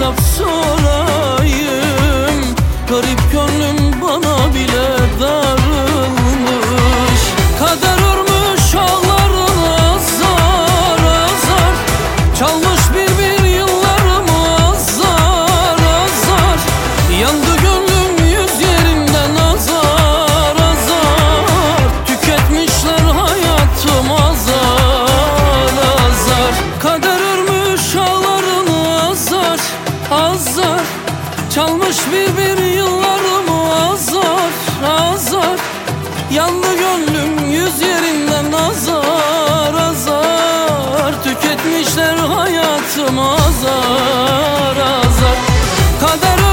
hesap sorayım. Garip gönlüm bana bile darılmış. Kader örmüş ağlarını azar azar, çalmış bir yıllarımı azar azar. Yandı gönlüm yüz yerinden azar azar, tüketmişler hayatım azar azar. Kader örmüş ağlarını azar azar, çalmış bir yıllarımı azar azar. Yandı gönlüm yüz yerinden azar azar, tüketmişler hayatım azar azar. Kader